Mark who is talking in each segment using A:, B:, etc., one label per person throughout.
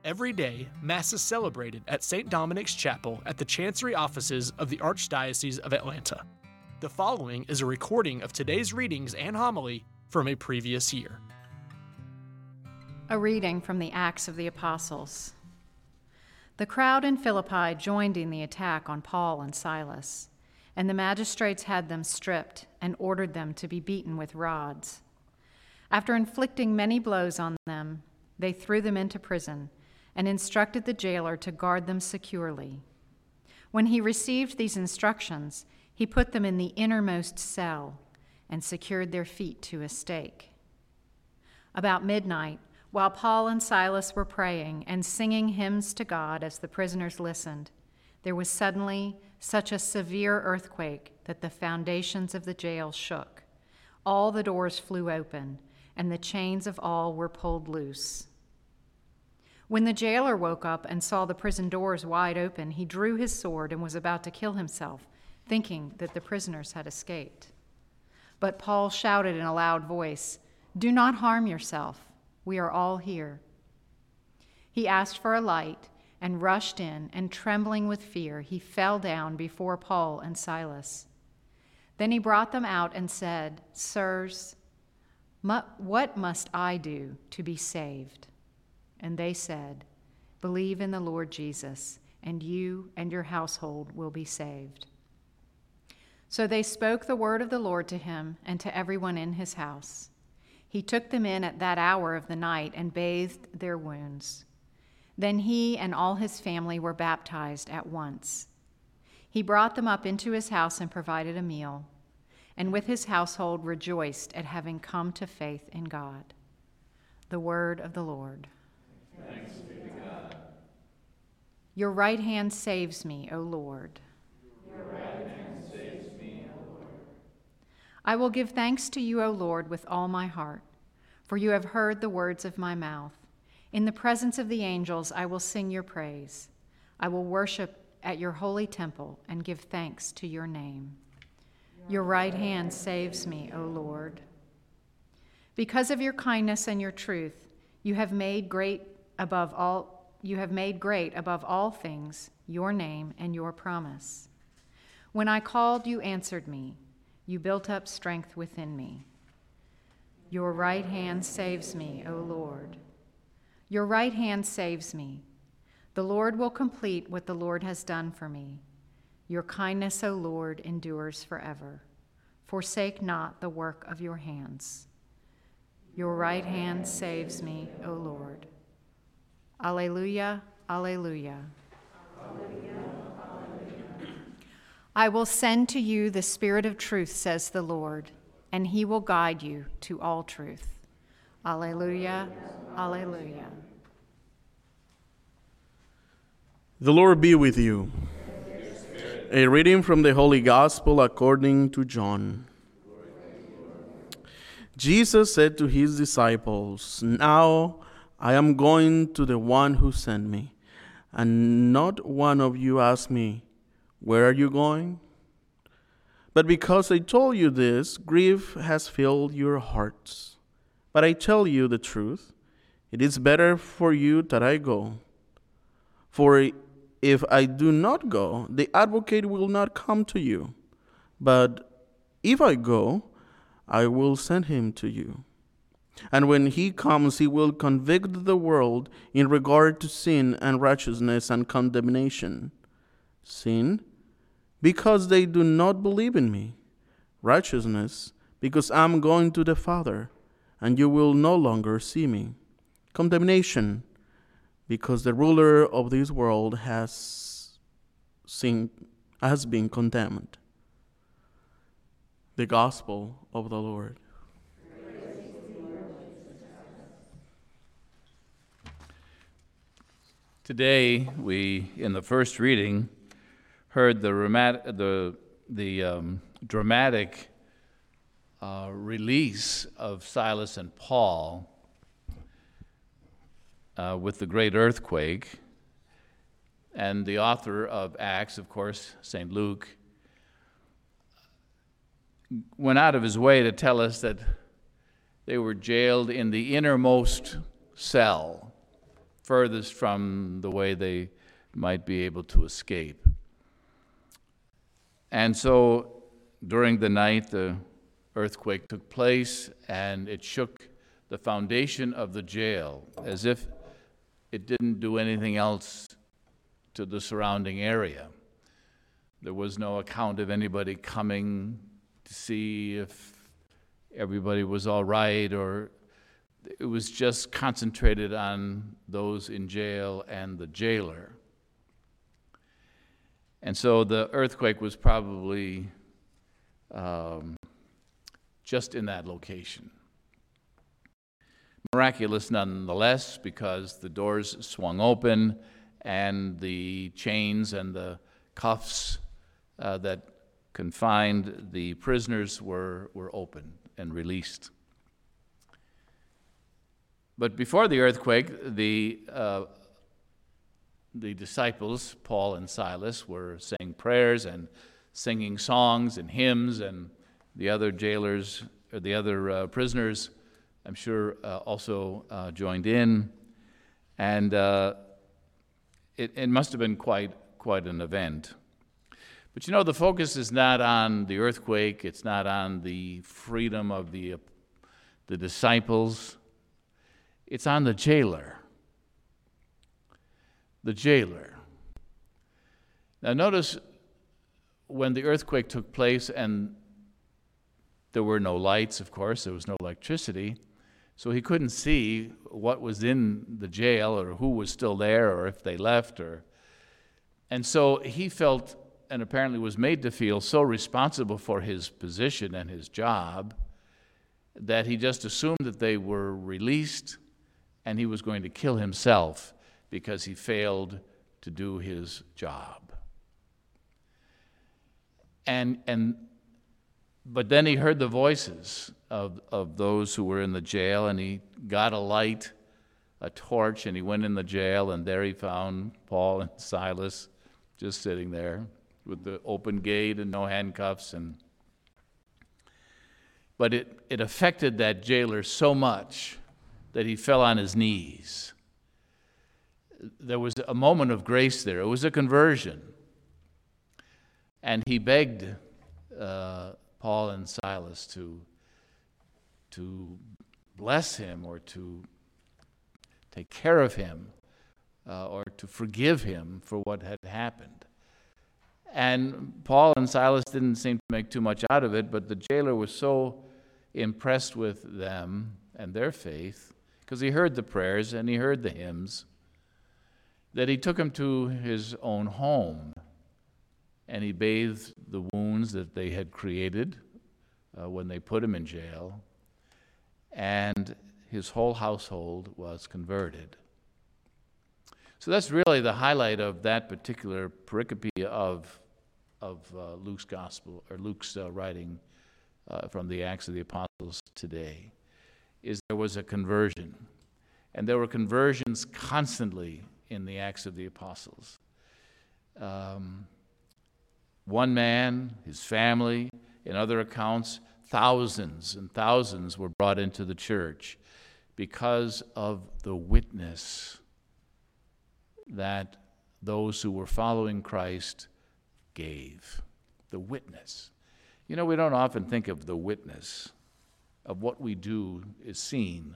A: Every day, Mass is celebrated at St. Dominic's Chapel at the Chancery Offices of the Archdiocese of Atlanta. The following is a recording of today's readings and homily from a previous year.
B: A reading from the Acts of the Apostles. The crowd in Philippi joined in the attack on Paul and Silas, and the magistrates had them stripped and ordered them to be beaten with rods. After inflicting many blows on them, they threw them into prison and instructed the jailer to guard them securely. When he received these instructions, he put them in the innermost cell and secured their feet to a stake. About midnight, while Paul and Silas were praying and singing hymns to God as the prisoners listened, there was suddenly such a severe earthquake that the foundations of the jail shook. All the doors flew open, and the chains of all were pulled loose. When the jailer woke up and saw the prison doors wide open, he drew his sword and was about to kill himself, thinking that the prisoners had escaped. But Paul shouted in a loud voice, "Do not harm yourself. We are all here." He asked for a light and rushed in, and trembling with fear, he fell down before Paul and Silas. Then he brought them out and said, "Sirs, what must I do to be saved?" And they said, "Believe in the Lord Jesus, and you and your household will be saved." So they spoke the word of the Lord to him and to everyone in his house. He took them in at that hour of the night and bathed their wounds. Then he and all his family were baptized at once. He brought them up into his house and provided a meal, and with his household rejoiced at having come to faith in God. The word of the Lord.
C: Thanks be to God.
B: Your right hand saves me, O Lord.
C: Your right hand saves me, O Lord.
B: I will give thanks to you, O Lord, with all my heart, for you have heard the words of my mouth. In the presence of the angels I will sing your praise. I will worship at your holy temple and give thanks to your name. Your right hand saves me, O Lord. Because of your kindness and your truth, you have made great above all things your name and your promise. When I called, you answered me. You built up strength within me. Your right hand saves me, O Lord. Your right hand saves me. The Lord will complete what the Lord has done for me. Your kindness, O Lord, endures forever. Forsake not the work of your hands. Your right hand saves me, O Lord. Alleluia, alleluia.
C: Alleluia, alleluia.
B: I will send to you the Spirit of truth, says the Lord, and he will guide you to all truth. Alleluia, alleluia.
D: The Lord be with you. A reading from the Holy Gospel according to John. Jesus said to his disciples, "Now I am going to the one who sent me, and not one of you asked me, 'Where are you going?' But because I told you this, grief has filled your hearts. But I tell you the truth, it is better for you that I go. For if I do not go, the advocate will not come to you. But if I go, I will send him to you. And when he comes, he will convict the world in regard to sin and righteousness and condemnation. Sin, because they do not believe in me. Righteousness, because I am going to the Father, and you will no longer see me. Condemnation, because the ruler of this world has been condemned." The Gospel of the Lord.
C: Today, we, in the first reading, heard the dramatic release of Silas and Paul with the great earthquake. And the author of Acts, of course, St. Luke, went out of his way to tell us that they were jailed in the innermost cell. furthest from the way they might be able to escape. And so during the night, the earthquake took place, and it shook the foundation of the jail as if it didn't do anything else to the surrounding area. There was no account of anybody coming to see if everybody was all right, or it was just concentrated on those in jail and the jailer. And so the earthquake was probably just in that location. Miraculous nonetheless, because the doors swung open and the chains and the cuffs that confined the prisoners were opened and released. But before the earthquake, the disciples, Paul and Silas, were saying prayers and singing songs and hymns, and the other jailers, or the other prisoners, I'm sure, also joined in. And it must have been quite an event. But you know, the focus is not on the earthquake. It's not on the freedom of the disciples. It's on the jailer. The jailer. Now notice when the earthquake took place, and there were no lights, of course, there was no electricity, so he couldn't see what was in the jail or who was still there or if they left. And so he felt, and apparently was made to feel, so responsible for his position and his job that he just assumed that they were released and he was going to kill himself because he failed to do his job. But then he heard the voices of those who were in the jail, and he got a light, a torch, and he went in the jail, and there he found Paul and Silas just sitting there with the open gate and no handcuffs. But it affected that jailer so much that he fell on his knees. There was a moment of grace there. It was a conversion. And he begged Paul and Silas to bless him, or to take care of him, or to forgive him for what had happened. And Paul and Silas didn't seem to make too much out of it, but the jailer was so impressed with them and their faith, because he heard the prayers and he heard the hymns, that he took him to his own home, and he bathed the wounds that they had created when they put him in jail, and his whole household was converted. So that's really the highlight of that particular pericope of Luke's gospel, or Luke's writing from the Acts of the Apostles today, is there was a conversion. And there were conversions constantly in the Acts of the Apostles. One man, his family, in other accounts, thousands and thousands were brought into the church because of the witness that those who were following Christ gave. The witness. You know, we don't often think of the witness of what we do is seen.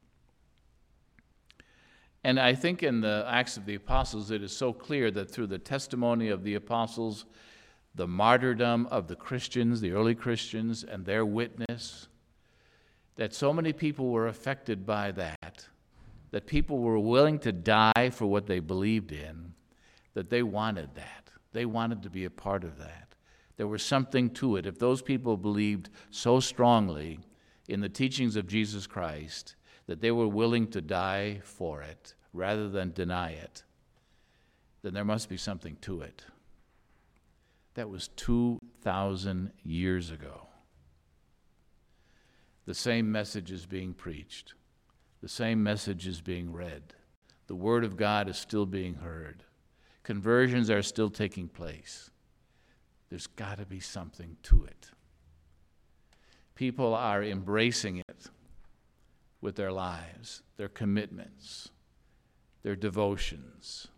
C: And I think in the Acts of the Apostles, it is so clear that through the testimony of the apostles, the martyrdom of the Christians, the early Christians, and their witness, that so many people were affected by that people were willing to die for what they believed in, that they wanted that. They wanted to be a part of that. There was something to it. If those people believed so strongly in the teachings of Jesus Christ that they were willing to die for it rather than deny it, then there must be something to it. That was 2,000 years ago. The same message is being preached. The same message is being read. The Word of God is still being heard. Conversions are still taking place. There's got to be something to it. People are embracing it with their lives, their commitments, their devotions.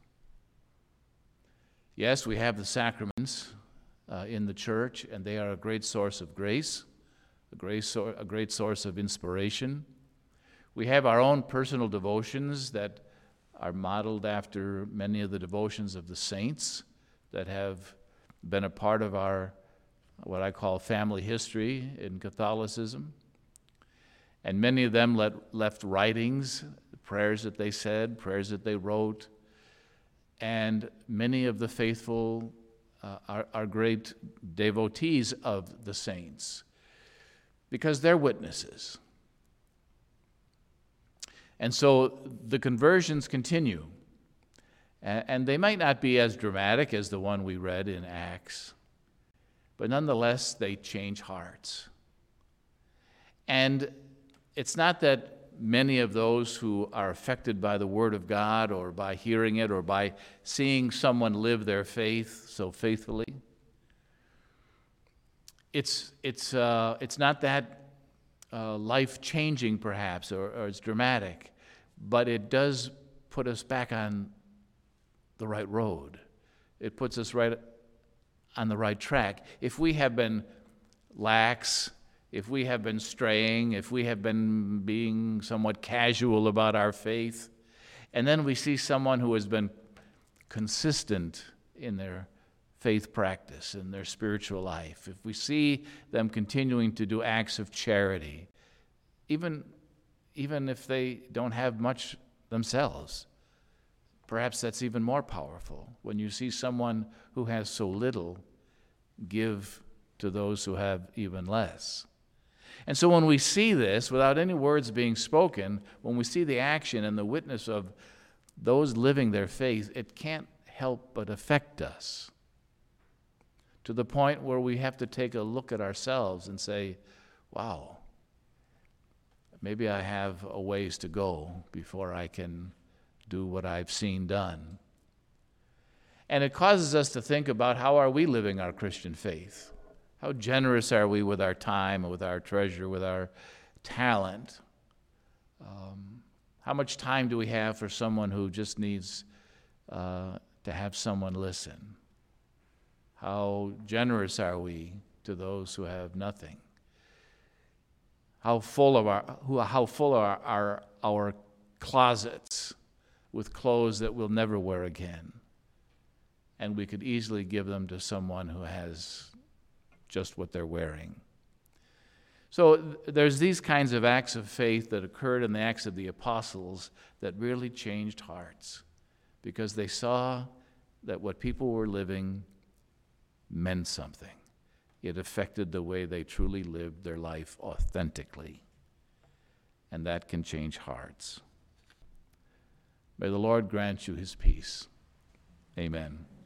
C: Yes, we have the sacraments in the church, and they are a great source of grace, a great source of inspiration. We have our own personal devotions that are modeled after many of the devotions of the saints that have been a part of our, what I call, family history in Catholicism. And many of them left writings, prayers that they said, prayers that they wrote. And many of the faithful are great devotees of the saints because they're witnesses. And so the conversions continue. And they might not be as dramatic as the one we read in Acts, but nonetheless, they change hearts. And it's not that many of those who are affected by the Word of God or by hearing it or by seeing someone live their faith so faithfully, it's not that life-changing perhaps or it's dramatic, but it does put us back on the right road. It puts us right on the right track. If we have been lax, if we have been straying, if we have been being somewhat casual about our faith, and then we see someone who has been consistent in their faith practice, in their spiritual life, if we see them continuing to do acts of charity, even if they don't have much themselves, perhaps that's even more powerful when you see someone who has so little give to those who have even less. And so when we see this, without any words being spoken, when we see the action and the witness of those living their faith, it can't help but affect us to the point where we have to take a look at ourselves and say, wow, maybe I have a ways to go before I can do what I've seen done. And it causes us to think about how are we living our Christian faith? How generous are we with our time, with our treasure, with our talent? How much time do we have for someone who just needs to have someone listen? How generous are we to those who have nothing? How full are our closets with clothes that we'll never wear again? And we could easily give them to someone who has just what they're wearing. So there's these kinds of acts of faith that occurred in the Acts of the Apostles that really changed hearts because they saw that what people were living meant something. It affected the way they truly lived their life authentically. And that can change hearts. May the Lord grant you his peace. Amen.